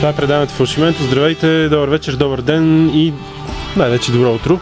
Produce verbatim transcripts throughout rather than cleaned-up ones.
Това е предаването Фалшименто. Здравейте, добър вечер, добър ден и най-вече добро утро.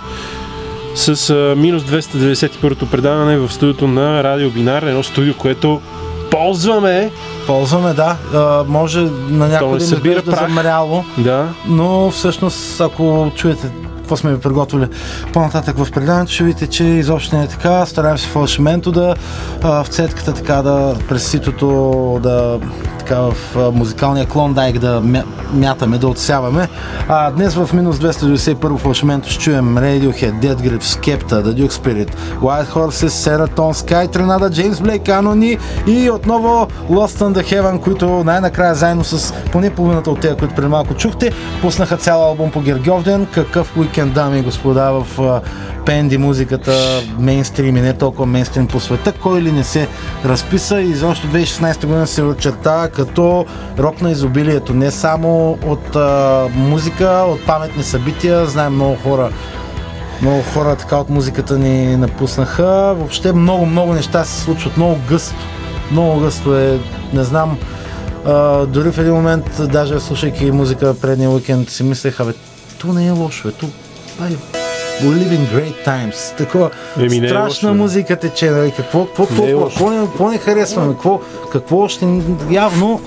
С а, минус двеста деветдесет и първото предаване в студиото на Радио Бинар, едно студио, което ползваме. Ползваме, да. А, може на някой да изглежда замряло, да. Но всъщност, ако чуете какво сме ви приготвили по-нататък в предаването, ще видите, че изобщо не е така. Стараем се Фалшименто да а, в цетката така да през ситото да така в а, музикалния клондайк да мя, мятаме, да отсяваме. А днес в минус двеста деветдесет и първо Фалшименто ще чуем Radiohead, Dead Grips, Skepta, The Duke Spirit, White Horses, Seraton, Sky, Trenada, James Blake, Anony и отново Lost in the Heaven, които най-накрая заедно с поне половината от тези, които преди малко чухте, пуснаха цял албум по Гергьовден. Какъв уикенд, дами и господа, в uh, пенди музиката, мейнстрим и не толкова мейнстрим по света. Кой ли не се разписа и защо две хиляди и шестнадесета година се очерта като рок на изобилието. Не само от uh, музика, от паметни събития. Знаем, много хора много хора така от музиката ни напуснаха. Въобще много, много неща се случват. Много гъсто. Много гъсто е. Не знам. Uh, дори в един момент, даже слушайки музика предния уикенд, си мислех, абе, то не е лошо, ето, ай, we're living great times, такова Еми, страшна е музика тече, нали, какво, какво, какво, не, е какво, не, какво не харесваме, какво, какво още явно.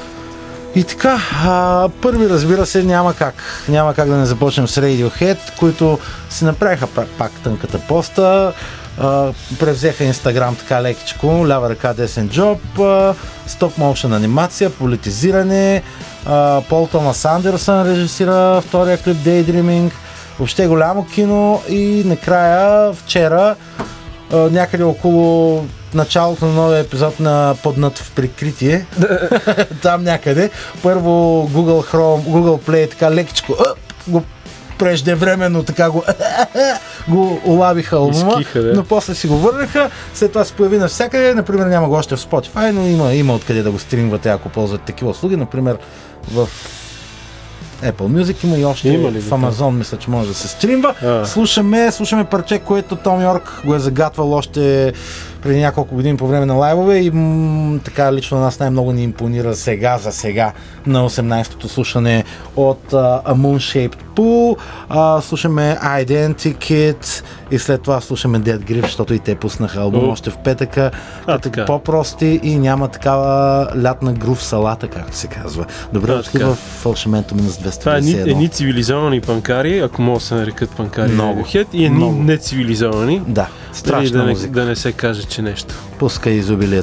И така, а, първи, разбира се, няма как, няма как да не започнем с Radiohead, които си направиха пак тънката поста. Uh, превзеха Инстаграм така лекичко, лява ръка, десен джоб, стоп моушен анимация, политизиране, uh, Пол Томас Андерсън режисира втория клип Daydreaming, въобще голямо кино и накрая вчера uh, някъде около началото на новия епизод на Поднат в прикритие, там някъде, първо Google Chrome, Google Play така лекичко uh, го преждевременно така го го улавиха албума, но после си го върнаха, след това се появи навсякъде, например няма го още в Spotify, но има, има откъде да го стримвате, ако ползвате такива услуги, например в Apple Music има и още има в Amazon, мисля, че може да се стримва. А. Слушаме, слушаме парче, което Том Йорк го е загатвал още преди няколко години по време на лайвове и м- така лично на нас най-много ни импонира сега за сега на осемнадесетото слушане от uh, A Moon-Shaped Pool. Uh, слушаме Identikit и след това слушаме Dead Grips, защото и те пуснаха албум uh. още в петъка, като по-прости и няма такава лятна грув салата, както се казва. Добре дошли в Фалшименто минус двеста деветдесет и едно. Това е едни цивилизовани панкари, ако мога да се нарекат панкари Radiohead, и едни нецивилизовани. Да, страшна да не, музика. Да не се каже, че нещо. Пускай изобилието.